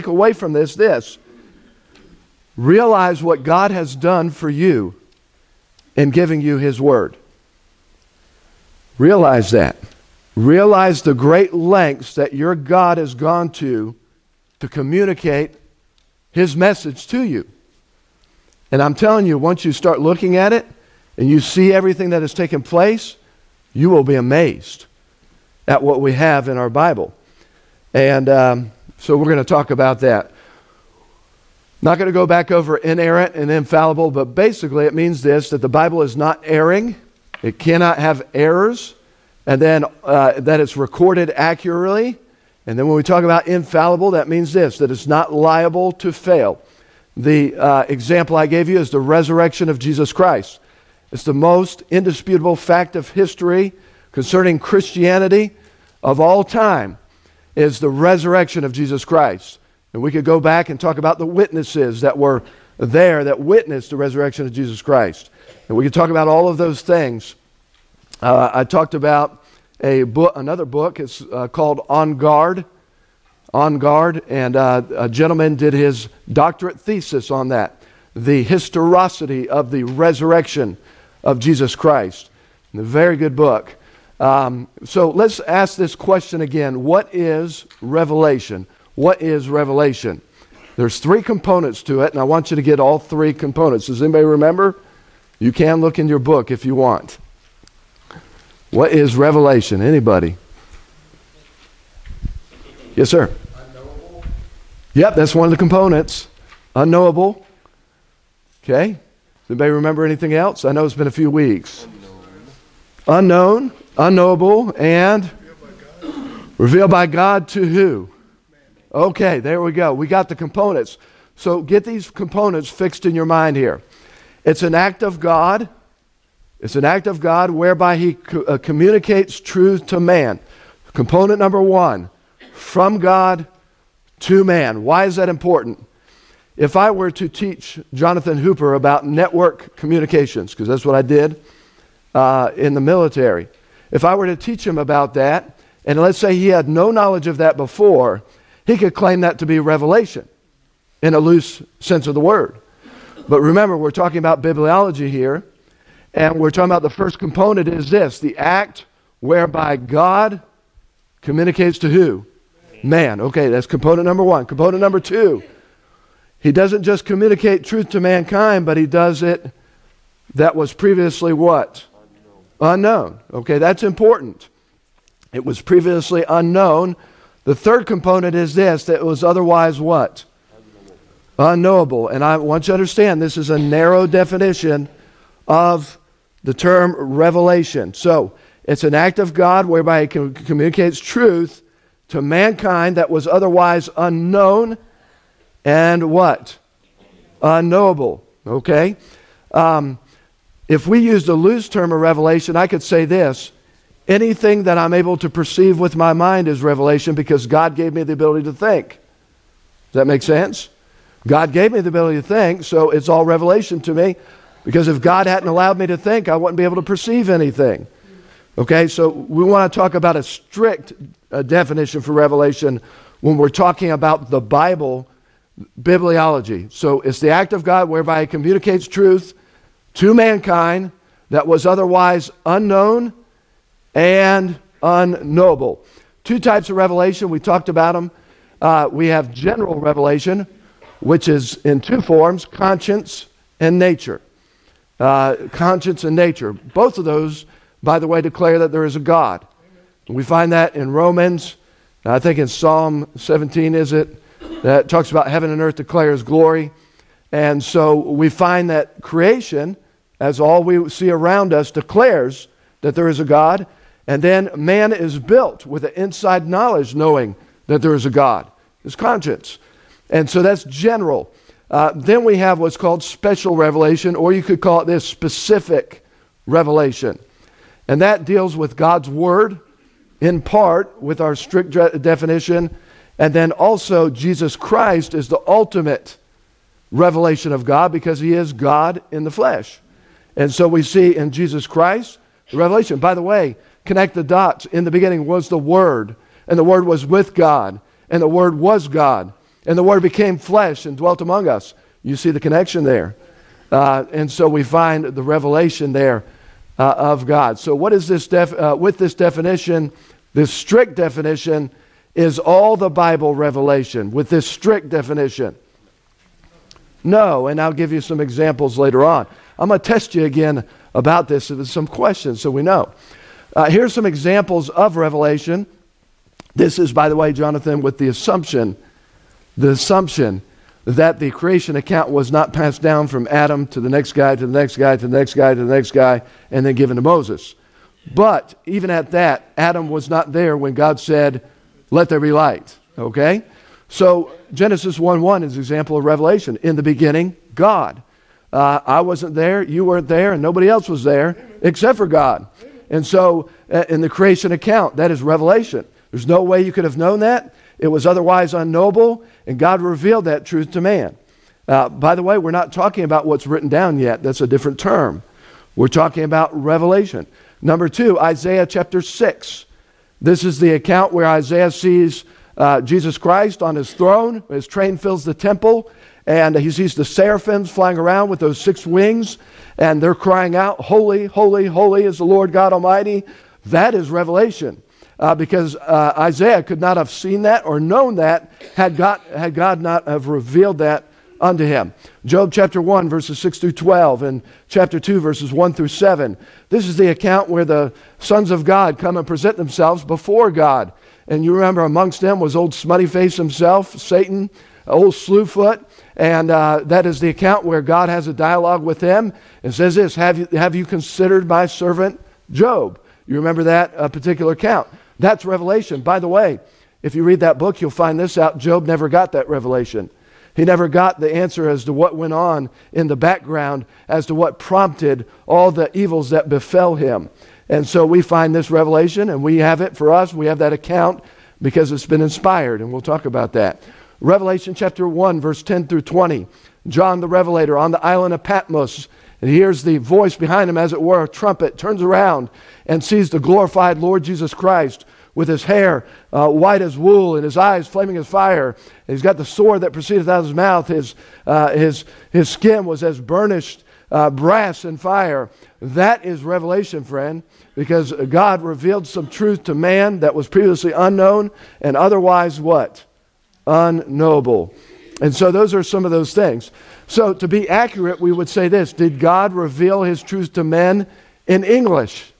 away from this. Realize what God has done for you in giving you His Word. Realize that. Realize the great lengths that your God has gone to communicate His message to you. And I'm telling you, once you start looking at it and you see everything that has taken place, you will be amazed at what we have in our Bible. And so we're going to talk about that. Not going to go back over inerrant and infallible, but basically it means this, that the Bible is not erring. It cannot have errors. And then that it's recorded accurately. And then when we talk about infallible, that means this, that it's not liable to fail. The example I gave you is the resurrection of Jesus Christ. It's the most indisputable fact of history concerning Christianity of all time, is the resurrection of Jesus Christ. And we could go back and talk about the witnesses that were there that witnessed the resurrection of Jesus Christ. And we could talk about all of those things. I talked about another book. It's called On Guard. On Guard. And a gentleman did his doctorate thesis on that. The historicity of the resurrection of Jesus Christ. And a very good book. So let's ask this question again. What is revelation? What is revelation? There's three components to it, and I want you to get all three components. Does anybody remember? You can look in your book if you want. What is revelation? Anybody? Yes, sir. Unknowable. Yep, that's one of the components. Unknowable. Okay. Does anybody remember anything else? I know it's been a few weeks. Unknown, unknowable, and revealed by God to who? Okay, there we go. We got the components. So get these components fixed in your mind here. It's an act of God. It's an act of God whereby He communicates truth to man. Component number one, from God to man. Why is that important? If I were to teach Jonathan Hooper about network communications, because that's what I did in the military. If I were to teach him about that, and let's say he had no knowledge of that before, he could claim that to be revelation in a loose sense of the word. But remember, we're talking about bibliology here, and we're talking about the first component is this, the act whereby God communicates to who? Man. Okay, that's component number one. Component number two, He doesn't just communicate truth to mankind, but He does it that was previously what? Unknown. Okay, that's important. It was previously unknown. The third component is this, that it was otherwise what? Unknowable. And I want you to understand, this is a narrow definition of the term revelation. So, it's an act of God whereby He communicates truth to mankind that was otherwise unknown and what? Unknowable. Okay? If we used a loose term of revelation, I could say this, anything that I'm able to perceive with my mind is revelation because God gave me the ability to think. Does that make sense? God gave me the ability to think, so it's all revelation to me, because if God hadn't allowed me to think, I wouldn't be able to perceive anything. Okay, so we want to talk about a strict definition for revelation when we're talking about the Bible, bibliology. So it's the act of God whereby He communicates truth to mankind that was otherwise unknown and unknowable. Two types of revelation, we talked about them. We have general revelation, which is in two forms, conscience and nature. Conscience and nature. Both of those, by the way, declare that there is a God. We find that in Romans, I think in Psalm 17, is it? That talks about heaven and earth declare His glory. And so we find that creation, as all we see around us, declares that there is a God. And then man is built with an inside knowledge knowing that there is a God. It's conscience. And so that's general. Then we have what's called special revelation, or you could call it this specific revelation. And that deals with God's Word, in part with our strict definition, and then also Jesus Christ is the ultimate revelation of God because He is God in the flesh. And so we see in Jesus Christ the revelation. By the way, connect the dots. In the beginning was the Word, and the Word was with God, and the Word was God. And the Word became flesh and dwelt among us. You see the connection there. And so we find the revelation there of God. So what is this with this definition, this strict definition, is all the Bible revelation with this strict definition? No, and I'll give you some examples later on. I'm going to test you again about this with some questions so we know. Here's some examples of revelation. This is, by the way, Jonathan, with the assumption that the creation account was not passed down from Adam to the next guy, to the next guy, to the next guy, to the next guy, and then given to Moses. But even at that, Adam was not there when God said, "Let there be light." Okay? So Genesis 1:1 is an example of revelation. In the beginning, God. I wasn't there, you weren't there, and nobody else was there except for God. And so in the creation account, that is revelation. There's no way you could have known that. It was otherwise unknowable, and God revealed that truth to man. By the way, we're not talking about what's written down yet. That's a different term. We're talking about revelation. Number 2, Isaiah chapter 6. This is the account where Isaiah sees Jesus Christ on his throne. His train fills the temple, and he sees the seraphims flying around with those 6 wings, and they're crying out, "Holy, holy, holy is the Lord God Almighty." That is revelation. Because Isaiah could not have seen that or known that had God not have revealed that unto him. Job chapter 1 verses 6 through 12 and chapter 2 verses 1 through 7. This is the account where the sons of God come and present themselves before God. And you remember amongst them was old smutty face himself, Satan, old slewfoot. And that is the account where God has a dialogue with them and says this, have you considered my servant Job? You remember that particular account. That's revelation. By the way, if you read that book, you'll find this out. Job never got that revelation. He never got the answer as to what went on in the background, as to what prompted all the evils that befell him. And so we find this revelation, and we have it for us. We have that account because it's been inspired, and we'll talk about that. Revelation chapter 1, verse 10 through 20. John the Revelator on the island of Patmos, and he hears the voice behind him, as it were, a trumpet, turns around and sees the glorified Lord Jesus Christ with his hair white as wool and his eyes flaming as fire. And he's got the sword that proceedeth out of his mouth. His skin was as burnished brass and fire. That is revelation, friend, because God revealed some truth to man that was previously unknown and otherwise what? Unknowable. And so those are some of those things. So to be accurate, we would say this: did God reveal his truth to men in English?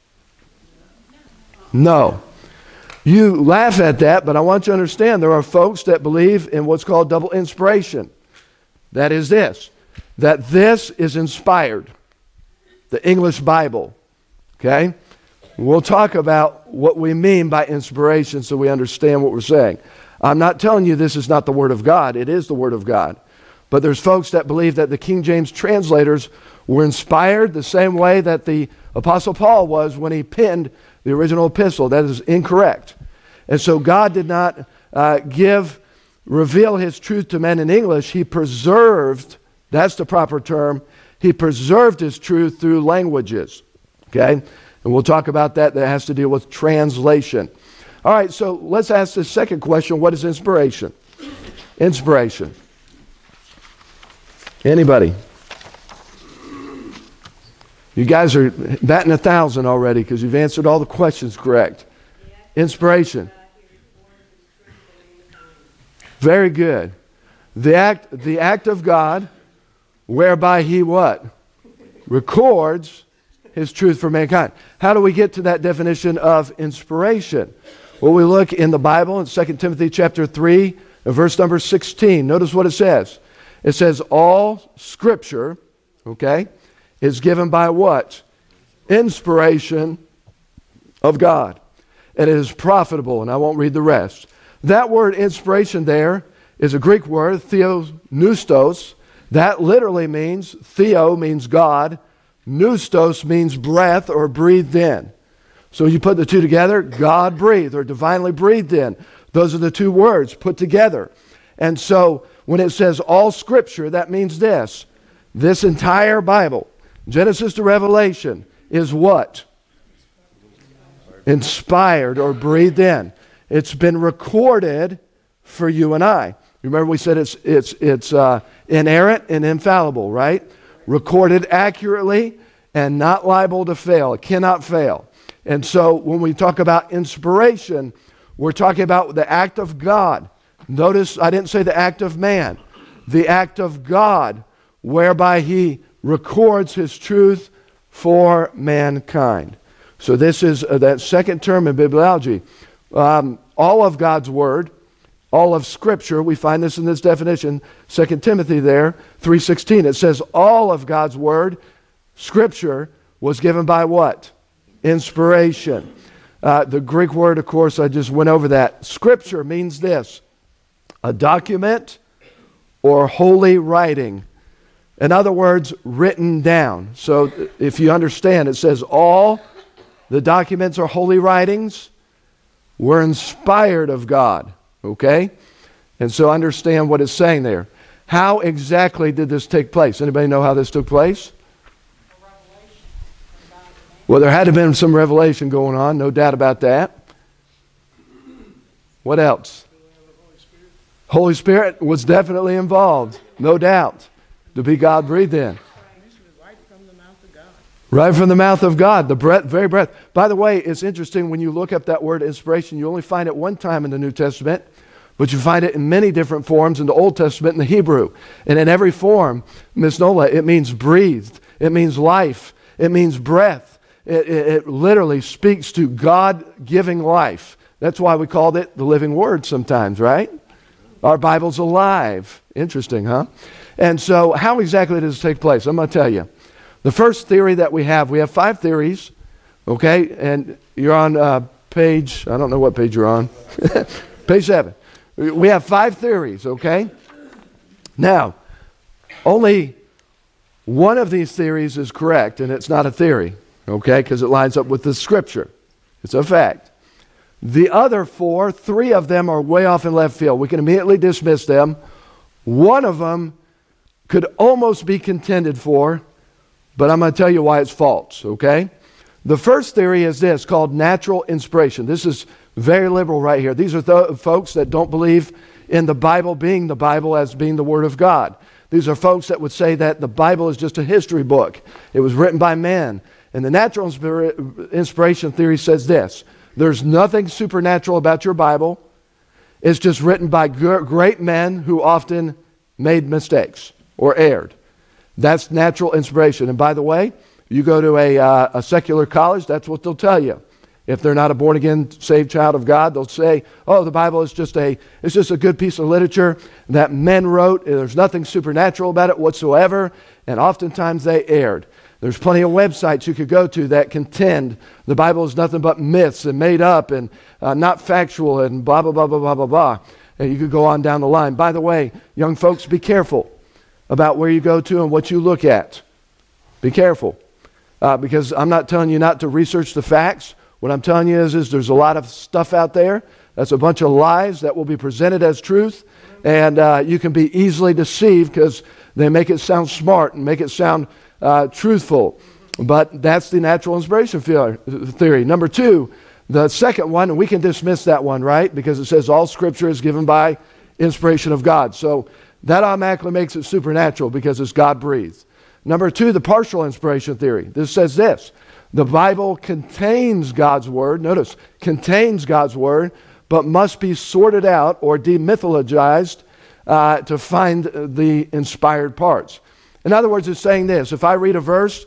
No. You laugh at that, but I want you to understand there are folks that believe in what's called double inspiration. That is this, that this is inspired, the English Bible. Okay? We'll talk about what we mean by inspiration so we understand what we're saying. I'm not telling you this is not the Word of God. It is the Word of God. But there's folks that believe that the King James translators were inspired the same way that the Apostle Paul was when he penned the original epistle. That is incorrect. And so God did not reveal his truth to men in English. He preserved, that's the proper term, he preserved his truth through languages. Okay? And we'll talk about that. That has to deal with translation. All right, so let's ask the second question. What is inspiration? Inspiration. Anybody? You guys are batting 1,000 already because you've answered all the questions correct. Inspiration. Very good. The act of God whereby he what? Records his truth for mankind. How do we get to that definition of inspiration? Well, we look in the Bible in 2 Timothy chapter 3 and verse number 16. Notice what it says. It says, all Scripture, okay, is given by what? Inspiration of God. And it is profitable, and I won't read the rest. That word inspiration there is a Greek word, theopneustos. That literally means, theo means God, pneustos means breath or breathed in. So you put the two together, God breathed or divinely breathed in. Those are the two words put together. And so when it says all Scripture, that means this. This entire Bible, Genesis to Revelation, is what? Inspired or breathed in. It's been recorded for you and I. Remember we said it's inerrant and infallible, right? Recorded accurately and not liable to fail. It cannot fail. And so when we talk about inspiration, we're talking about the act of God. Notice I didn't say the act of man. The act of God, whereby he records his truth for mankind. So this is that second term in bibliology. All of God's word, all of Scripture, we find this in this definition, 2 Timothy there, 3:16. It says all of God's word, Scripture, was given by what? Inspiration. The Greek word, of course, I just went over that. Scripture means this: a document or holy writing. In other words, written down. So if you understand, it says all the documents or holy writings were inspired of God. Okay? And so understand what it's saying there. How exactly did this take place? Anybody know how this took place? Well, there had to have been some revelation going on, no doubt about that. What else? Holy Spirit was definitely involved, no doubt, to be God breathed in. Right from the mouth of God, the breath, very breath. By the way, it's interesting when you look up that word inspiration, you only find it one time in the New Testament, but you find it in many different forms in the Old Testament in the Hebrew. And in every form, Miss Nola, it means breathed, it means life, it means breath. It literally speaks to God giving life. That's why we called it the living word sometimes, right? Our Bible's alive. Interesting, huh? And so how exactly does it take place? I'm going to tell you. The first theory that we have 5 theories, okay? And you're on page, I don't know what page you're on. Page 7. We have 5 theories, okay? Now, only one of these theories is correct, and it's not a theory, okay? Because it lines up with the Scripture. It's a fact. The other 4, 3 of them are way off in left field. We can immediately dismiss them. One of them could almost be contended for, but I'm going to tell you why it's false, okay? The first theory is this, called natural inspiration. This is very liberal right here. These are folks that don't believe in the Bible being the Bible as being the Word of God. These are folks that would say that the Bible is just a history book. It was written by men. And the natural inspiration theory says this: there's nothing supernatural about your Bible. It's just written by great men who often made mistakes or erred. That's natural inspiration. And by the way, you go to a secular college, that's what they'll tell you. If they're not a born-again, saved child of God, they'll say, oh, the Bible is just a good piece of literature that men wrote. There's nothing supernatural about it whatsoever. And oftentimes they erred. There's plenty of websites you could go to that contend the Bible is nothing but myths and made up and not factual and blah, blah, blah, blah, blah, blah, blah. And you could go on down the line. By the way, young folks, be careful about where you go to and what you look at. Be careful. Because I'm not telling you not to research the facts. What I'm telling you is there's a lot of stuff out there that's a bunch of lies that will be presented as truth. And you can be easily deceived because they make it sound smart and make it sound truthful. But that's the natural inspiration theory. Number 2, the second one, and we can dismiss that one, right? Because it says all Scripture is given by inspiration of God. So that automatically makes it supernatural because it's God-breathed. Number 2, the partial inspiration theory. This says this: the Bible contains God's Word, notice, contains God's Word, but must be sorted out or demythologized to find the inspired parts. In other words, it's saying this: if I read a verse,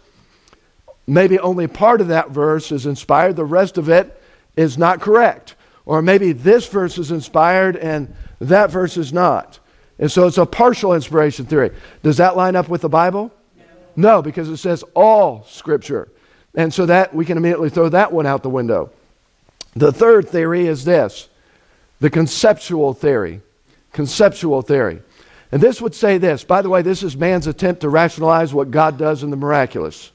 maybe only part of that verse is inspired, the rest of it is not correct. Or maybe this verse is inspired and that verse is not. And so it's a partial inspiration theory. Does that line up with the Bible? No, because it says all Scripture. And so that we can immediately throw that one out the window. The third theory is this: the conceptual theory. Conceptual theory. And this would say this. By the way, this is man's attempt to rationalize what God does in the miraculous.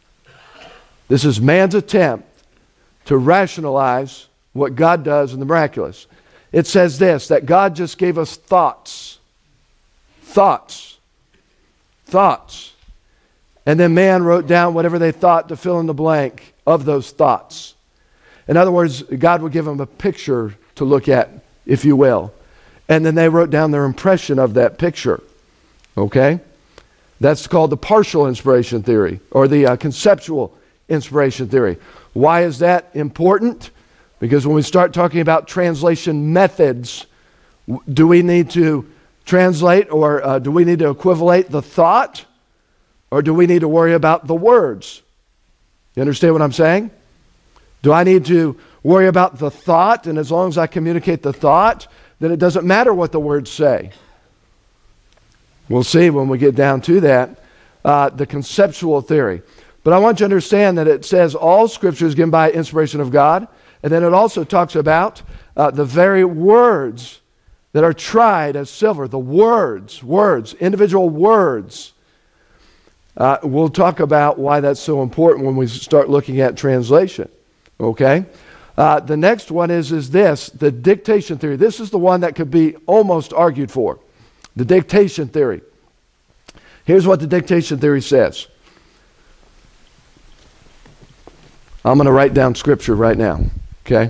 This is man's attempt to rationalize what God does in the miraculous. It says this, that God just gave us thoughts. Thoughts. Thoughts. And then man wrote down whatever they thought to fill in the blank of those thoughts. In other words, God would give them a picture to look at, if you will. and then they wrote down their impression of that picture. Okay? That's called the partial inspiration theory, or the conceptual inspiration theory. Why is that important? Because when we start talking about translation methods, do we need to translate, or do we need to equivalate the thought, or do we need to worry about the words? You understand what I'm saying? Do I need to worry about the thought, and as long as I communicate the thought, then it doesn't matter what the words say? We'll see when we get down to that, the conceptual theory. But I want you to understand that it says all Scripture is given by inspiration of God, and then it also talks about the very words that are tried as silver, the words, individual words. We'll talk about why that's so important when we start looking at translation. Okay? The next one is this, the dictation theory. This is the one that could be almost argued for. The dictation theory. Here's what the dictation theory says. I'm going to write down Scripture right now. Okay?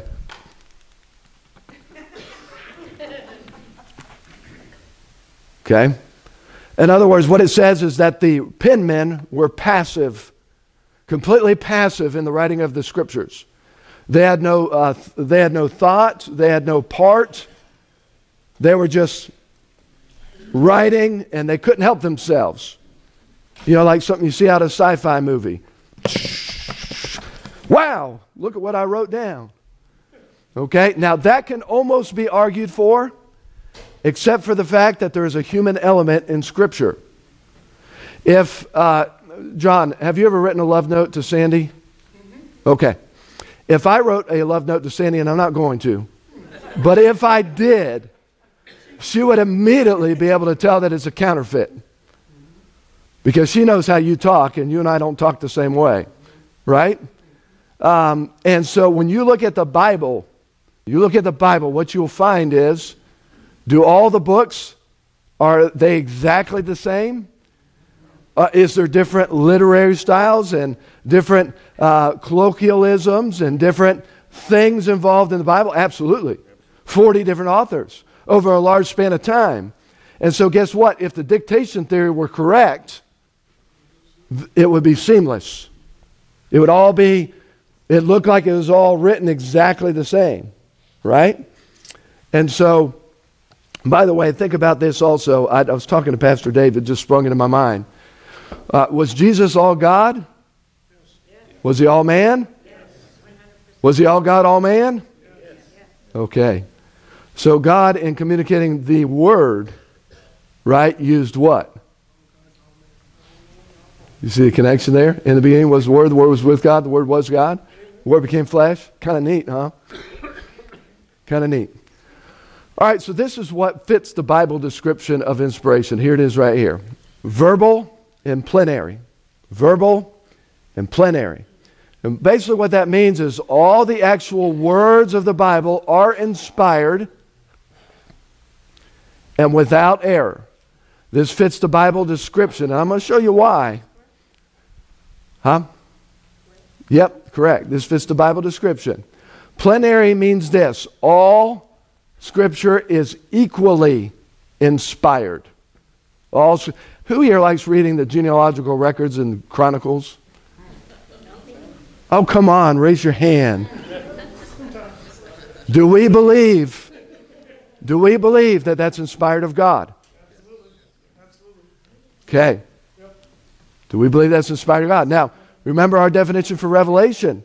Okay? In other words, what it says is that the penmen were passive, completely passive in the writing of the Scriptures. They had no thought, they had no part. They were just writing, and they couldn't help themselves. You know, like something you see out of a sci-fi movie. Wow, look at what I wrote down. Okay, now that can almost be argued for, except for the fact that there is a human element in Scripture. If, John, have you ever written a love note to Sandy? Mm-hmm. Okay. If I wrote a love note to Sandy, and I'm not going to, but if I did, she would immediately be able to tell that it's a counterfeit. Because she knows how you talk, and you and I don't talk the same way. Right? And so when you look at the Bible, what you'll find is, do all the books, are they exactly the same? Is there different literary styles and different colloquialisms and different things involved in the Bible? Absolutely. 40 different authors over a large span of time. And so guess what? If the dictation theory were correct, it would be seamless. It would all be, it looked like it was all written exactly the same, right? And so, by the way, think about this also. I was talking to Pastor Dave, it just sprung into my mind. Was Jesus all God? Was he all man? Was he all God, all man? Okay. So God, in communicating the Word, right, used what? You see the connection there? In the beginning was the Word was with God, the Word was God. The Word became flesh. Kind of neat, huh? Kind of neat. All right, so this is what fits the Bible description of inspiration. Here it is right here. Verbal and plenary. Verbal and plenary. And basically what that means is all the actual words of the Bible are inspired and without error. This fits the Bible description, and I'm going to show you why. Huh? Yep, correct. This fits the Bible description. Plenary means this. All Scripture is equally inspired. Who here likes reading the genealogical records and chronicles? Oh, come on, raise your hand. Do we believe that that's inspired of God? Okay. Do we believe that's inspired of God? Now, remember our definition for revelation.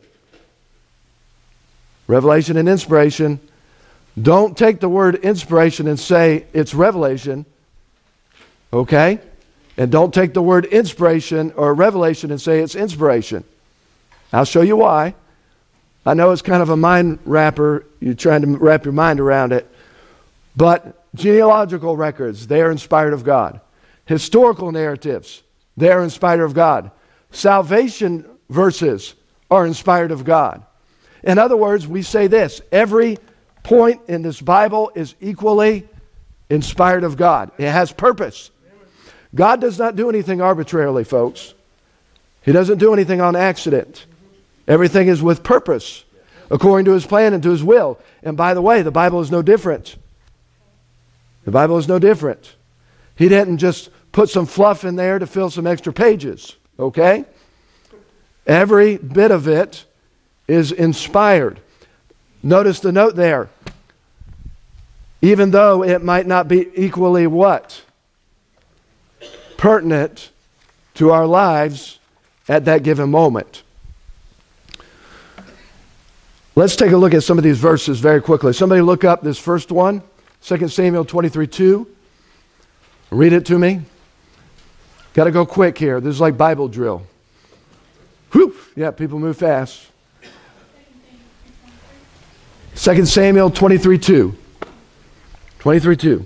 Revelation and inspiration. Don't take the word inspiration and say it's revelation. Okay? And don't take the word inspiration or revelation and say it's inspiration. I'll show you why. I know it's kind of a mind wrapper. You're trying to wrap your mind around it. But genealogical records, they are inspired of God. Historical narratives, they are inspired of God. Salvation verses are inspired of God. In other words, we say this: every point in this Bible is equally inspired of God. It has purpose. God does not do anything arbitrarily, folks. He doesn't do anything on accident. Everything is with purpose, according to His plan and to His will. And by the way, the Bible is no different. The Bible is no different. He didn't just put some fluff in there to fill some extra pages, okay? Every bit of it is inspired. Notice the note there. Even though it might not be equally what? Pertinent to our lives at that given moment. Let's take a look at some of these verses very quickly. Somebody look up this first one, 2 Samuel 23:2. Read it to me. Got to go quick here. This is like Bible drill. Whew. Yeah, people move fast. 2 Samuel 23:2. 23:2.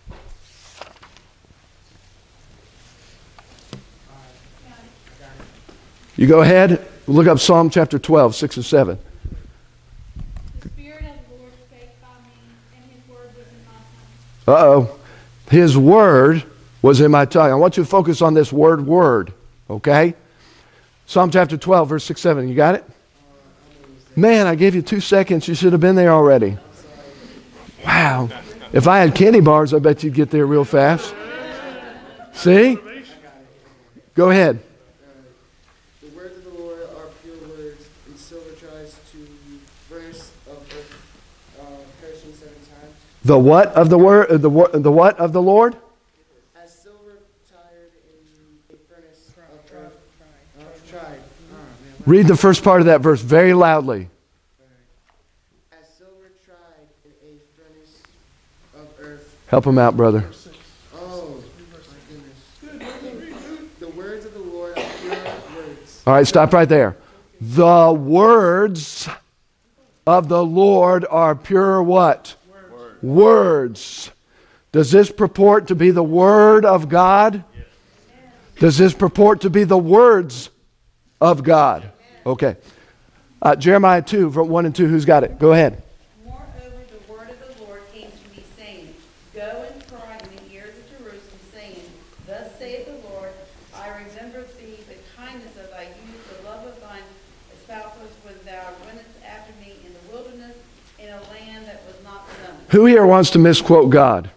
You go ahead, look up Psalm chapter 12, 6 and 7. The Spirit of the Lord spake by me, and His word was in my tongue. Uh-oh. His word was in my tongue. I want you to focus on this word, okay? Psalm chapter 12, verse 6, 7. You got it? Man, I gave you 2 seconds. You should have been there already. Wow. If I had candy bars, I bet you'd get there real fast. See? Go ahead. The words of the Lord are pure words, and silver tries to furnace of earth, perishing 7 times. The what of the word? The what of the Lord? As silver tired in a furnace of earth, tried. Read the first part of that verse very loudly. As silver tried in a furnace of earth. Help him out, brother. Oh, my goodness. The words of the Lord are pure words. All right, stop right there. The words of the Lord are pure what? Words. Does this purport to be the Word of God? Does this purport to be the words of God? Okay. Jeremiah 2, 1 and 2, who's got it? Go ahead. Moreover, the word of the Lord came to me, saying, Go and cry in the ears of Jerusalem, saying, Thus saith the Lord, I remember thee, the kindness of thy youth, the love of thine espousals, when thou wentest after me in the wilderness, in a land that was not known. Who here wants to misquote God?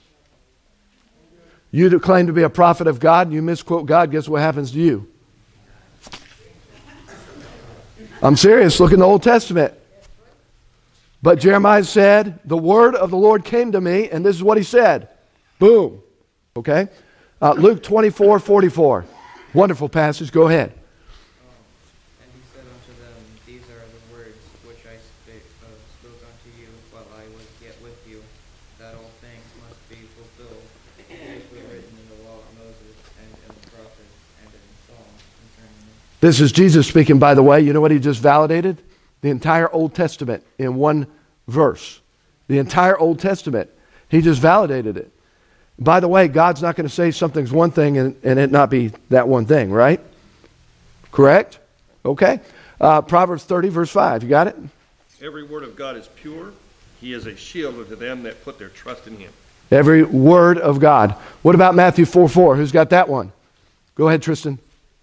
You claim to be a prophet of God and you misquote God, guess what happens to you? I'm serious. Look in the Old Testament. But Jeremiah said, the word of the Lord came to me, and this is what he said. Boom. Okay? Luke 24:44. Wonderful passage. Go ahead. And he said unto them, These are the words which I spoke unto you while I was yet with you, that all things must be fulfilled, which were written in the law of Moses, and in the prophets, and in the Psalms concerning me. This is Jesus speaking, by the way. You know what he just validated? The entire Old Testament in one verse. The entire Old Testament. He just validated it. By the way, God's not going to say something's one thing and it not be that one thing, right? Correct? Okay. Proverbs 30, verse 5. You got it? Every word of God is pure. He is a shield unto them that put their trust in him. Every word of God. What about Matthew 4:4? Who's got that one? Go ahead, Tristan.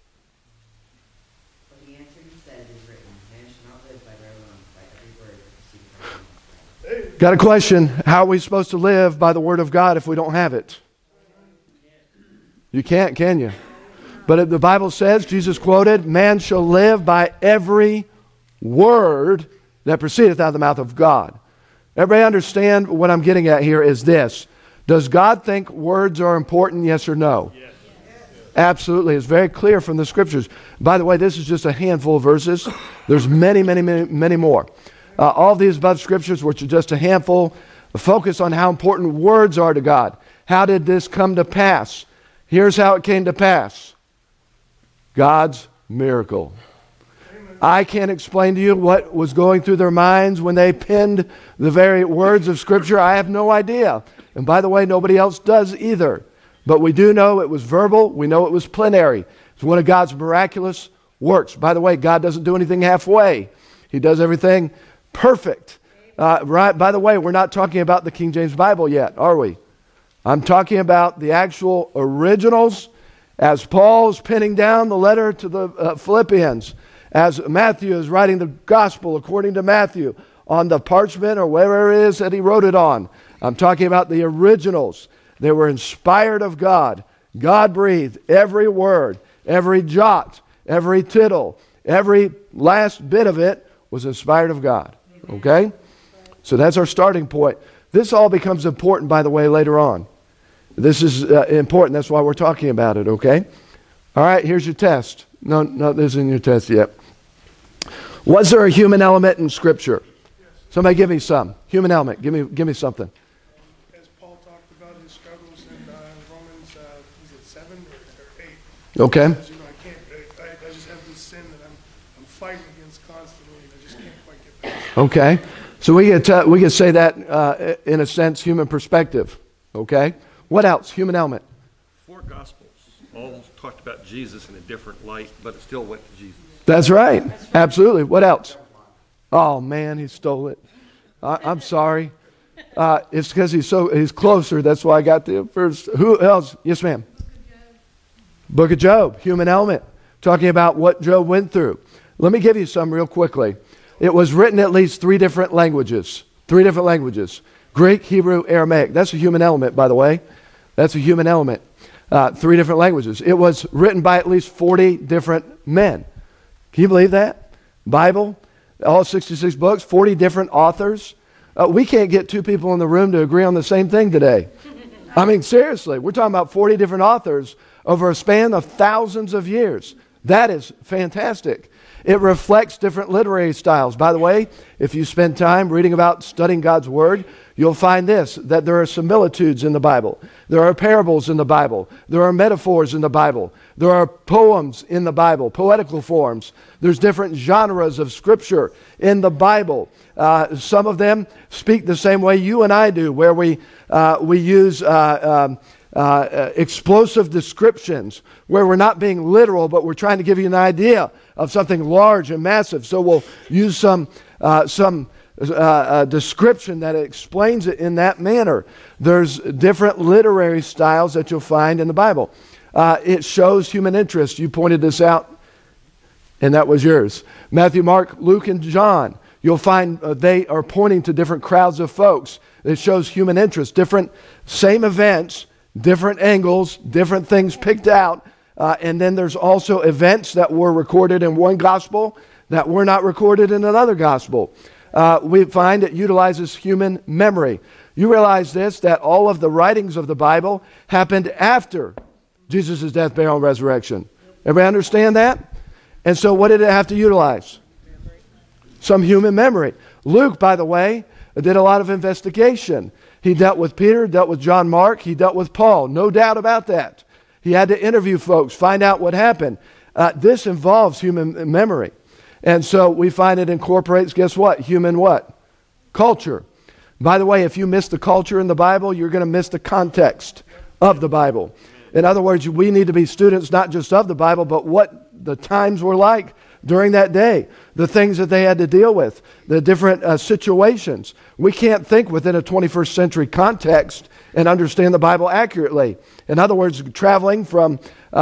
But the answer he said is written, Man shall not live by bread alone, by every word that proceeds from the mouth of God. Got a question. How are we supposed to live by the word of God if we don't have it? You can't, can you? But the Bible says, Jesus quoted, man shall live by every word that proceedeth out of the mouth of God. Everybody understand what I'm getting at here is this. Does God think words are important, yes or no? Yes. Absolutely. It's very clear from the scriptures. By the way, this is just a handful of verses. There's many, many, many, many more. All these above scriptures, which are just a handful, focus on how important words are to God. How did this come to pass? Here's how it came to pass. God's miracle. I can't explain to you what was going through their minds when they penned the very words of Scripture. I have no idea. And by the way, nobody else does either. But we do know it was verbal. We know it was plenary. It's one of God's miraculous works. By the way, God doesn't do anything halfway. He does everything perfect. Right? By the way, we're not talking about the King James Bible yet, are we? I'm talking about the actual originals as Paul's penning down the letter to the Philippians, as Matthew is writing the gospel according to Matthew on the parchment or wherever it is that he wrote it on. I'm talking about the originals. They were inspired of God. God breathed every word, every jot, every tittle, every last bit of it was inspired of God. Okay? So that's our starting point. This all becomes important, by the way, later on. This is important. That's why we're talking about it, okay? All right, here's your test. No, this isn't your test yet. Was there a human element in Scripture? Somebody give me some. Human element. Give me something. As Paul talked about his struggles in Romans, is it 7 or 8? Okay. Because, I just have this sin that I'm fighting against constantly, and I just can't quite get past it. Okay. So we could say that in a sense, human perspective. Okay. What else? Human element. 4 Gospels all talked about Jesus in a different light, but it still went to Jesus. That's right. Absolutely. What else? Oh man, he stole it. I'm sorry. It's because he's closer. That's why I got the first. Who else? Yes, ma'am. Book of Job. Human element. Talking about what Job went through. Let me give you some real quickly. It was written at least 3 different languages. 3 different languages. Greek, Hebrew, Aramaic. That's a human element, by the way. That's a human element. 3 different languages. It was written by at least 40 different men. Can you believe that? Bible, all 66 books, 40 different authors. We can't get 2 people in the room to agree on the same thing today. I mean, seriously, we're talking about 40 different authors over a span of thousands of years. That is fantastic. It reflects different literary styles. By the way, if you spend time reading about studying God's Word, you'll find this, that there are similitudes in the Bible. There are parables in the Bible. There are metaphors in the Bible. There are poems in the Bible, poetical forms. There's different genres of Scripture in the Bible. Some of them speak the same way you and I do, where we use explosive descriptions, where we're not being literal, but we're trying to give you an idea of something large and massive. So we'll use some description that explains it in that manner. There's different literary styles that you'll find in the Bible. It shows human interest. You pointed this out, and that was yours. Matthew, Mark, Luke, and John. You'll find they are pointing to different crowds of folks. It shows human interest. Same events, different angles, different things picked out. And then there's also events that were recorded in one gospel that were not recorded in another gospel. We find it utilizes human memory. You realize this, that all of the writings of the Bible happened after Jesus' death, burial, and resurrection. Everybody understand that? And so what did it have to utilize? Some human memory. Luke, by the way, did a lot of investigation. He dealt with Peter, dealt with John Mark, he dealt with Paul. No doubt about that. He had to interview folks, find out what happened. This involves human memory. And so we find it incorporates, guess what? Human what? Culture. By the way, if you miss the culture in the Bible, you're going to miss the context of the Bible. In other words, we need to be students not just of the Bible, but what the times were like during that day, the things that they had to deal with, the different situations. We can't think within a 21st century context and understand the Bible accurately. In other words, traveling when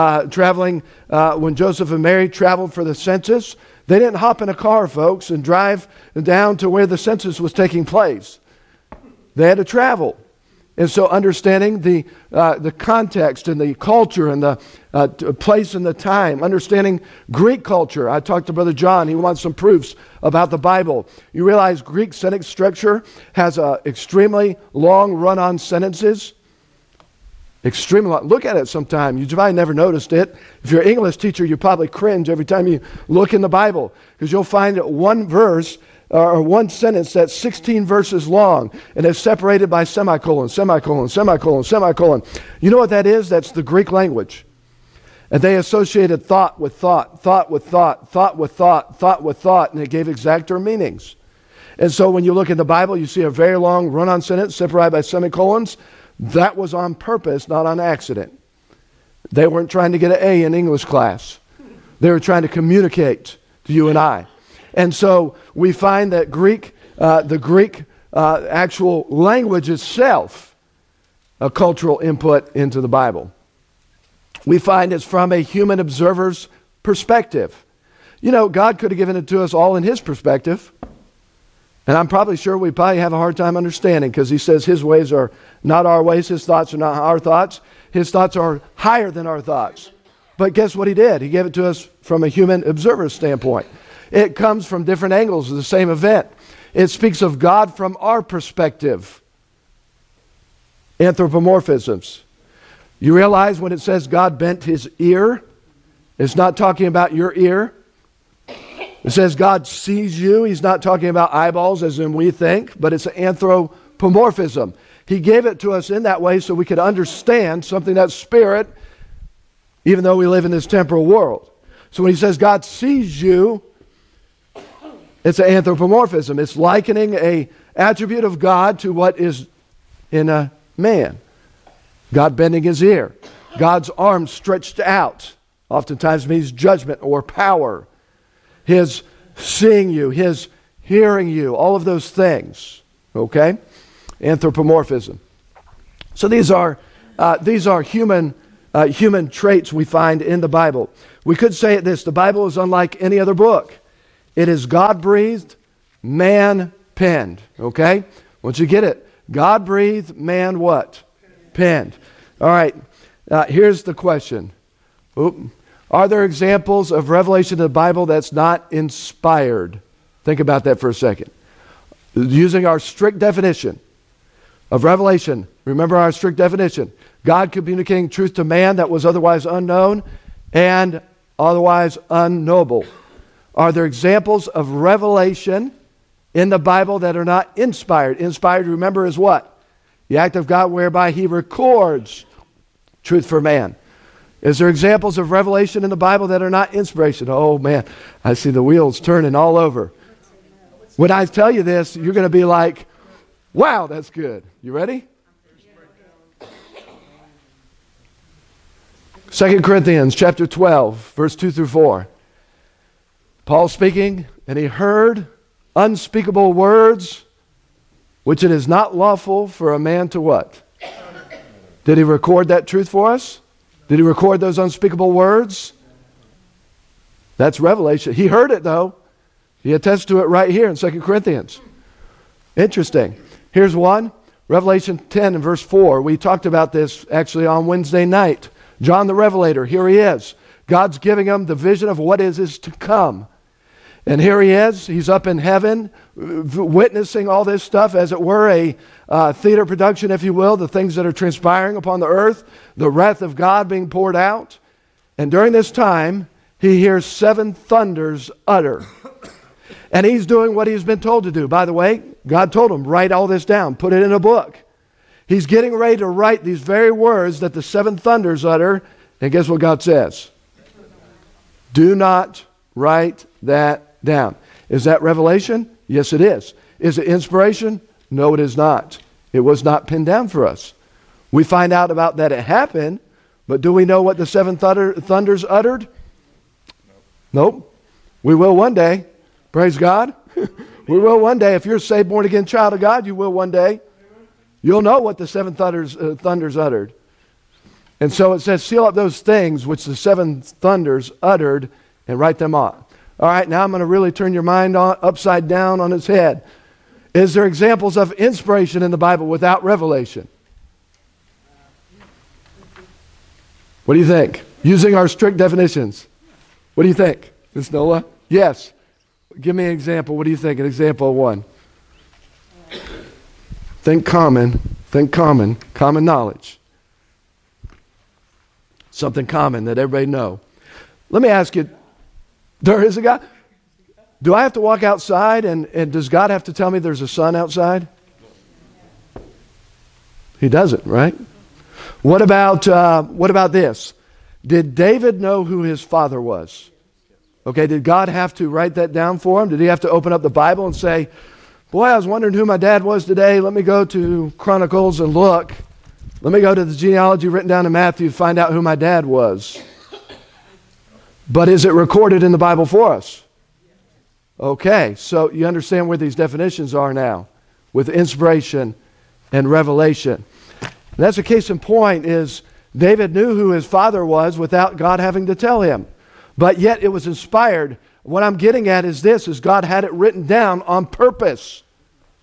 Joseph and Mary traveled for the census, they didn't hop in a car, folks, and drive down to where the census was taking place. They had to travel. And so understanding the context and the culture and the place and the time, understanding Greek culture. I talked to Brother John. He wants some proofs about the Bible. You realize Greek sentence structure has extremely long run-on sentences. Extremely long. Look at it sometime. You probably never noticed it. If you're an English teacher, you probably cringe every time you look in the Bible, because you'll find one verse or one sentence that's 16 verses long, and it's separated by semicolon, semicolon, semicolon, semicolon. You know what that is? That's the Greek language. And they associated thought with thought, thought with thought, thought with thought, thought with thought, and it gave exacter meanings. And so when you look in the Bible, you see a very long run-on sentence separated by semicolons. That was on purpose, not on accident. They weren't trying to get an A in English class. They were trying to communicate to you and I. And so we find that the Greek actual language itself, a cultural input into the Bible. We find it's from a human observer's perspective. You know, God could have given it to us all in His perspective. And I'm probably sure we probably have a hard time understanding, because he says his ways are not our ways, his thoughts are not our thoughts. His thoughts are higher than our thoughts. But guess what he did? He gave it to us from a human observer's standpoint. It comes from different angles of the same event. It speaks of God from our perspective. Anthropomorphisms. You realize when it says God bent his ear, it's not talking about your ear. It says God sees you. He's not talking about eyeballs as in we think, but it's an anthropomorphism. He gave it to us in that way so we could understand something that's spirit, even though we live in this temporal world. So when he says God sees you, it's an anthropomorphism. It's likening an attribute of God to what is in a man. God bending his ear. God's arm stretched out. Oftentimes means judgment or power. His seeing you, his hearing you, all of those things. Okay? Anthropomorphism. So these are human traits we find in the Bible. We could say it this: the Bible is unlike any other book. It is God-breathed, man-penned. Okay? Once you get it, God-breathed, man what? Penned. All right. Here's the question. Are there examples of revelation in the Bible that's not inspired? Think about that for a second. Using our strict definition of revelation, remember our strict definition: God communicating truth to man that was otherwise unknown and otherwise unknowable. Are there examples of revelation in the Bible that are not inspired? Inspired, remember, is what? The act of God whereby he records truth for man. Is there examples of revelation in the Bible that are not inspiration? Oh man, I see the wheels turning all over. When I tell you this, you're going to be like, wow, that's good. You ready? 2 Corinthians chapter 12, verse 2 through 4. Paul speaking, and he heard unspeakable words, which it is not lawful for a man to what? Did he record that truth for us? Did he record those unspeakable words? That's revelation. He heard it though. He attests to it right here in 2 Corinthians. Interesting. Here's one. Revelation 10 and verse 4. We talked about this actually on Wednesday night. John the Revelator, here he is. God's giving him the vision of what is to come. And here he is. He's up in heaven witnessing all this stuff, as it were a theater production, if you will, the things that are transpiring upon the earth, the wrath of God being poured out. And during this time, he hears 7 thunders utter. And he's doing what he's been told to do. By the way, God told him, write all this down, put it in a book. He's getting ready to write these very words that the 7 thunders utter. And guess what God says? Do not write that down. Is that revelation? Yes, it is. Is it inspiration? No, it is not. It was not pinned down for us. We find out about that it happened, but do we know what the 7 thunders uttered? Nope. We will one day. Praise God. We will one day. If you're a saved, born-again child of God, you will one day. You'll know what the 7 thunders uttered. And so it says, seal up those things which the 7 thunders uttered and write them on. All right, now I'm going to really turn your mind upside down on its head. Is there examples of inspiration in the Bible without revelation? What do you think? Using our strict definitions. What do you think, Ms. Nola? Yes. Give me an example. What do you think? An example of one. Think common. Common knowledge. Something common that everybody know. Let me ask you, there is a God? Do I have to walk outside and does God have to tell me there's a sun outside? He doesn't, right? What about this? Did David know who his father was? Okay, did God have to write that down for him? Did he have to open up the Bible and say, boy, I was wondering who my dad was today. Let me go to Chronicles and look. Let me go to the genealogy written down in Matthew to find out who my dad was. But is it recorded in the Bible for us? Okay, so you understand where these definitions are now with inspiration and revelation. And that's a case in point is David knew who his father was without God having to tell him. But yet it was inspired. What I'm getting at is this, is God had it written down on purpose.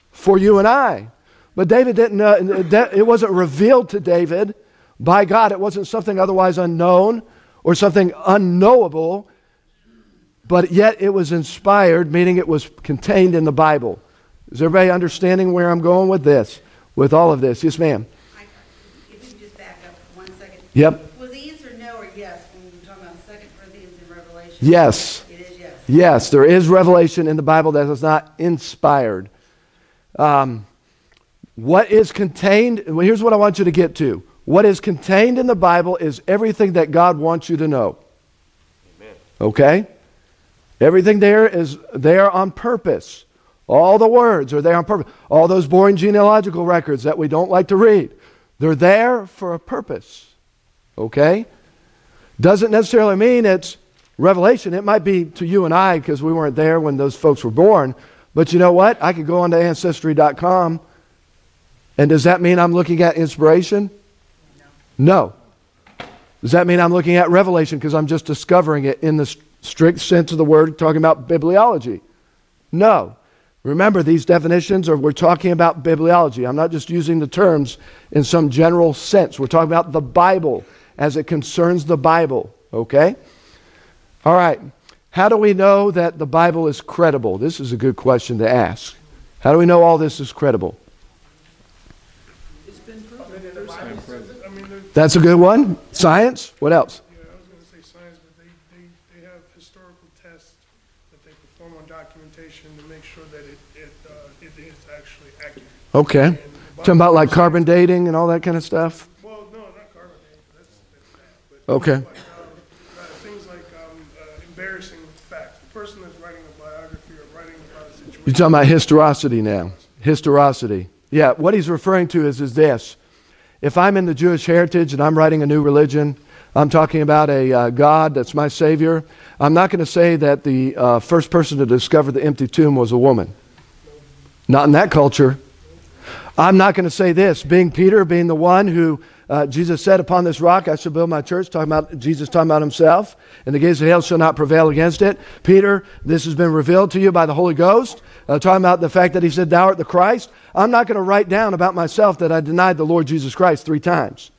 for you and I. But David didn't, it wasn't revealed to David by God. It wasn't something otherwise unknown or something unknowable, but yet it was inspired, meaning it was contained in the Bible. Is everybody understanding where I'm going with this, with all of this? Yes, ma'am. If we could just back up 1 second. Yep. Was the answer no or yes when we were talking about 2 Corinthians and Revelation? Yes. It is yes. Yes, there is revelation in the Bible that is not inspired. What is contained, well, here's what I want you to get to. What is contained in the Bible is everything that God wants you to know. Amen. Okay? Everything there is there on purpose. All the words are there on purpose. All those boring genealogical records that we don't like to read, they're there for a purpose. Okay? Doesn't necessarily mean it's revelation. It might be to you and I because we weren't there when those folks were born. But you know what? I could go on to Ancestry.com, and does that mean I'm looking at inspiration? No. Does that mean I'm looking at revelation because I'm just discovering it in the strict sense of the word, talking about bibliology? No. Remember, these definitions we're talking about bibliology. I'm not just using the terms in some general sense. We're talking about the Bible as it concerns the Bible. Okay? All right. How do we know that the Bible is credible? This is a good question to ask. How do we know all this is credible? It's been proven. That's a good one. Science? What else? Yeah, I was going to say science, but they have historical tests that they perform on documentation to make sure that it is actually accurate. Okay. And the Talking about like Bible- carbon dating and all that kind of stuff? Well, no, not carbon dating. That's bad. But Okay. things like embarrassing facts. The person that's writing a biography or writing about a situation. You're talking about historicity now. Historicity. Yeah, what he's referring to is this. If I'm in the Jewish heritage and I'm writing a new religion, I'm talking about a God that's my Savior, I'm not going to say that the first person to discover the empty tomb was a woman. Not in that culture. I'm not going to say this. Being Peter, being the one who Jesus said, upon this rock I shall build my church, talking about Jesus talking about himself, and the gates of hell shall not prevail against it. Peter, this has been revealed to you by the Holy Ghost, talking about the fact that he said, thou art the Christ. I'm not going to write down about myself that I denied the Lord Jesus Christ 3 times.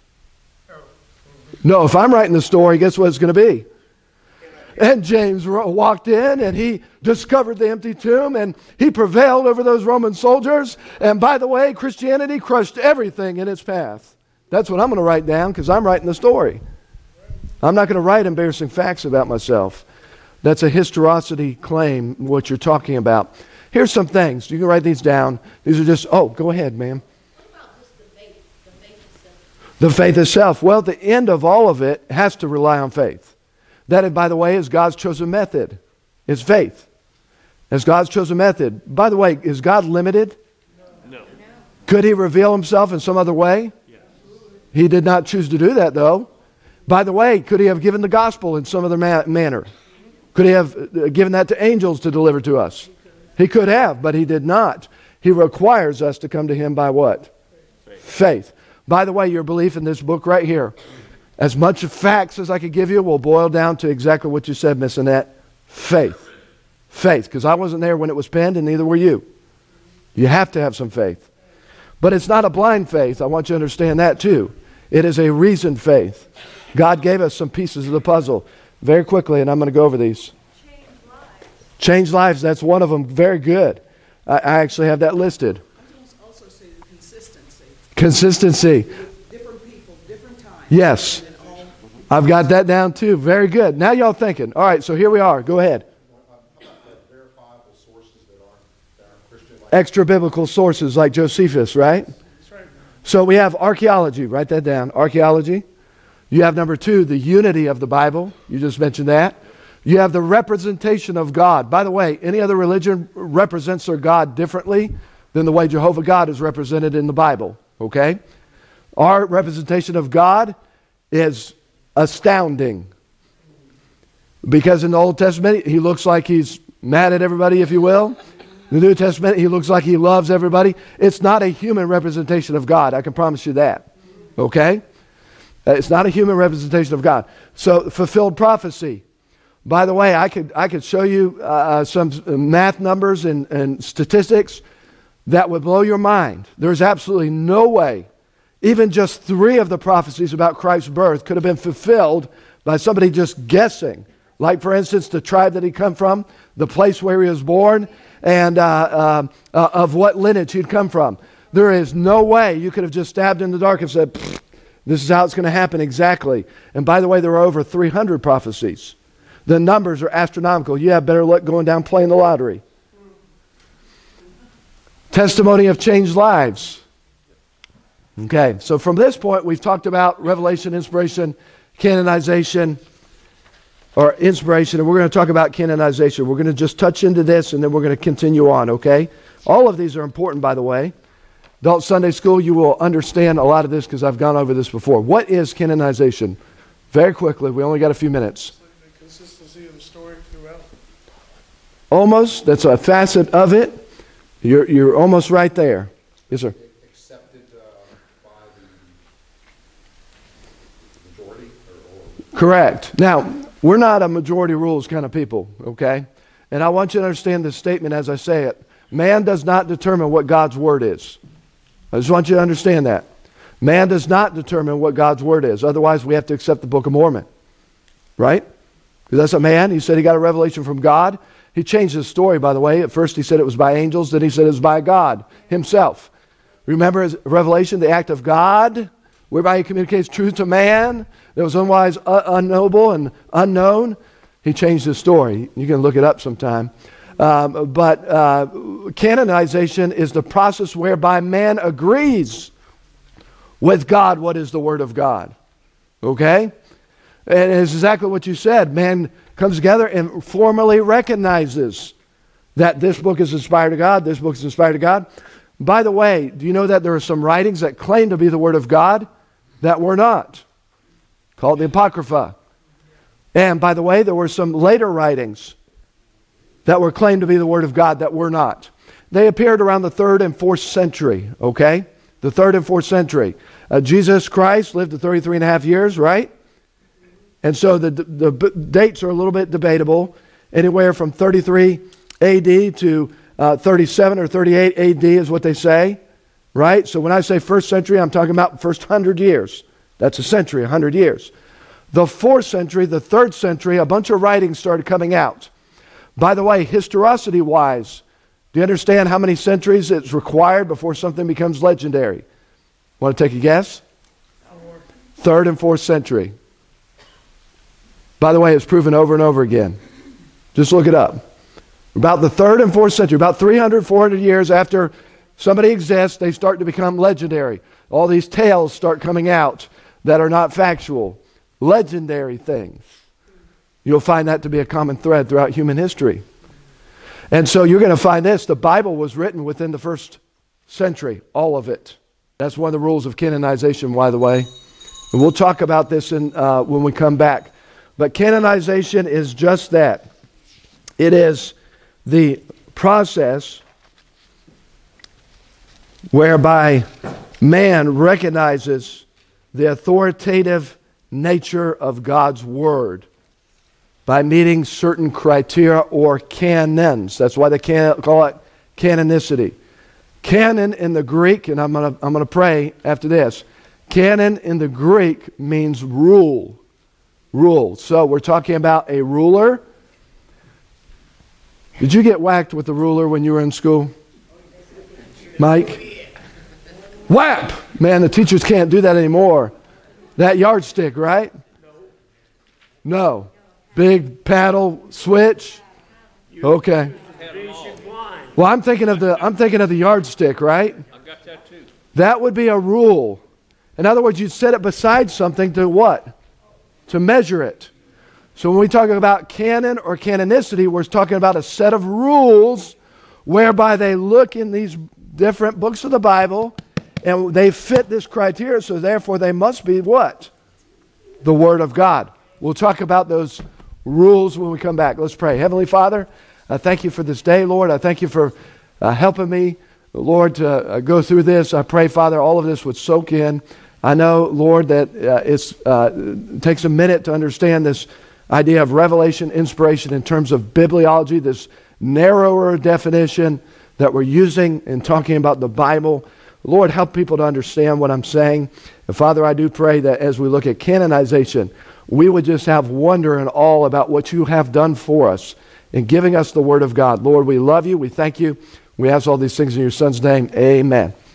No, if I'm writing the story, guess what it's going to be? And James walked in and he discovered the empty tomb and he prevailed over those Roman soldiers. And by the way, Christianity crushed everything in its path. That's what I'm going to write down because I'm writing the story. I'm not going to write embarrassing facts about myself. That's a historicity claim, what you're talking about. Here's some things. You can write these down. These are just, go ahead, ma'am. What about just the faith itself? The faith itself. Well, the end of all of it has to rely on faith. That, by the way, is God's chosen method. It's faith. It's God's chosen method. By the way, is God limited? No. Could he reveal himself in some other way? Yes. He did not choose to do that, though. By the way, could he have given the gospel in some other manner? Could he have given that to angels to deliver to us? He could have, but he did not. He requires us to come to him by what? Faith. By the way, your belief in this book right here, as much facts as I could give you will boil down to exactly what you said, Miss Annette. Faith. Faith, because I wasn't there when it was penned and neither were you. You have to have some faith. But it's not a blind faith. I want you to understand that too. It is a reasoned faith. God gave us some pieces of the puzzle. Very quickly, and I'm going to go over these. Change lives, that's one of them. Very good. I actually have that listed. I also say the consistency. Consistency. Different people, different times. Yes. I've got that down too. Very good. Now y'all thinking. All right, so here we are. Go ahead. Extra biblical sources like Josephus, right? So we have archaeology. Write that down. Archaeology. You have number 2, the unity of the Bible. You just mentioned that. You have the representation of God. By the way, any other religion represents their God differently than the way Jehovah God is represented in the Bible. Okay? Our representation of God is astounding. Because in the Old Testament, he looks like he's mad at everybody, if you will. In the New Testament, he looks like he loves everybody. It's not a human representation of God. I can promise you that. Okay? It's not a human representation of God. So, fulfilled prophecy. By the way, I could show you some math numbers and statistics. that would blow your mind. There's absolutely no way even just 3 of the prophecies about Christ's birth could have been fulfilled by somebody just guessing. Like, for instance, the tribe that he come from, the place where he was born, and of what lineage he'd come from. There is no way you could have just stabbed in the dark and said, this is how it's going to happen exactly. And by the way, there are over 300 prophecies. The numbers are astronomical. You have better luck going down playing the lottery. Testimony of changed lives. Okay, so from this point, we've talked about revelation, inspiration, canonization, or inspiration, and we're going to talk about canonization. We're going to just touch into this, and then we're going to continue on, okay? All of these are important, by the way. Adult Sunday School, you will understand a lot of this because I've gone over this before. What is canonization? Very quickly, we only got a few minutes. The consistency of the story throughout. Almost, that's a facet of it. You're almost right there. Yes, sir. Accepted by the majority? Correct. Now, we're not a majority rules kind of people, okay? And I want you to understand this statement as I say it. Man does not determine what God's word is. I just want you to understand that. Man does not determine what God's word is. Otherwise, we have to accept the Book of Mormon. Right? Because that's a man. He said he got a revelation from God. He changed his story, by the way. At first he said it was by angels. Then he said it was by God himself. Remember his revelation, the act of God, whereby he communicates truth to man that was unwise, unknowable, and unknown. He changed his story. You can look it up sometime. But canonization is the process whereby man agrees with God what is the Word of God. Okay? And it's exactly what you said. Man comes together and formally recognizes that this book is inspired of God, this book is inspired of God. By the way, do you know that there are some writings that claim to be the Word of God that were not? Called the Apocrypha. And by the way, there were some later writings that were claimed to be the Word of God that were not. They appeared around the 3rd and 4th century, okay? The 3rd and 4th century. Jesus Christ lived to 33 and a half years, right? And so the dates are a little bit debatable. Anywhere from 33 AD to 37 or 38 AD is what they say, right? So when I say 1st century, I'm talking about first 100 years. That's a century, 100 years. The 4th century, the 3rd century, a bunch of writings started coming out. By the way, historicity-wise, do you understand how many centuries it's required before something becomes legendary? Want to take a guess? 3rd and 4th century. By the way, it's proven over and over again. Just look it up. About the 3rd and 4th century, about 300, 400 years after somebody exists, they start to become legendary. All these tales start coming out that are not factual. Legendary things. You'll find that to be a common thread throughout human history. And so you're going to find this. The Bible was written within the 1st century. All of it. That's one of the rules of canonization, by the way. And we'll talk about this when we come back. But canonization is just that. It is the process whereby man recognizes the authoritative nature of God's Word by meeting certain criteria or canons. That's why they call it canonicity. Canon in the Greek, and I'm gonna pray after this. Canon in the Greek means rule. Rule. So we're talking about a ruler. Did you get whacked with the ruler when you were in school? Mike? Whap! Man, the teachers can't do that anymore. That yardstick, right? No. Big paddle switch? Okay. Well, I'm thinking of the yardstick, right? I got that too. That would be a rule. In other words, you'd set it beside something to what? To measure it. So when we talk about canon or canonicity, we're talking about a set of rules whereby they look in these different books of the Bible and they fit this criteria, so therefore they must be what? The Word of God. We'll talk about those rules when we come back. Let's pray. Heavenly Father, I thank you for this day, Lord. I thank you for helping me, Lord, to go through this. I pray, Father, all of this would soak in. I know, Lord, that it takes a minute to understand this idea of revelation, inspiration in terms of bibliology, this narrower definition that we're using in talking about the Bible. Lord, help people to understand what I'm saying. And Father, I do pray that as we look at canonization, we would just have wonder and awe about what you have done for us in giving us the Word of God. Lord, we love you. We thank you. We ask all these things in your Son's name. Amen.